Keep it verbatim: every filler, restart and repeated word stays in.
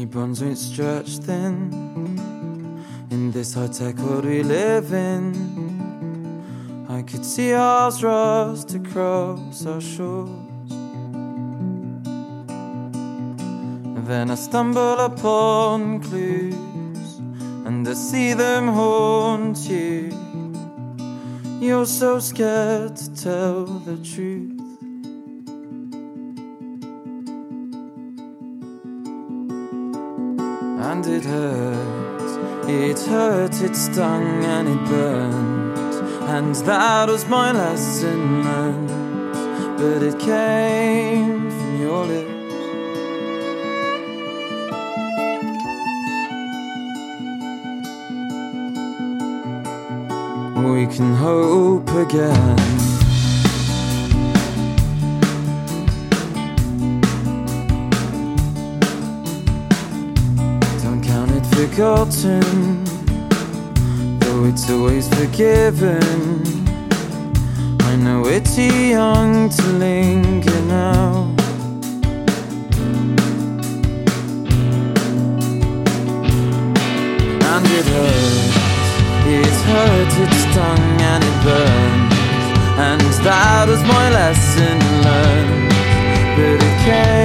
Any bonds won't stretch thin in this high-tech world we live in. I could see ours rust across our shores. Then I stumble upon clues, and I see them haunt you. You're so scared to tell the truth. And it hurt, it hurt, it stung and it burned, and that was my lesson learned. But it came from your lips. We can hope again. Don't count it forgotten, though it's always forgiven. I know we're too young to linger now. And it hurts, it hurt, it stung and it burned, and that was my lesson learned. But it came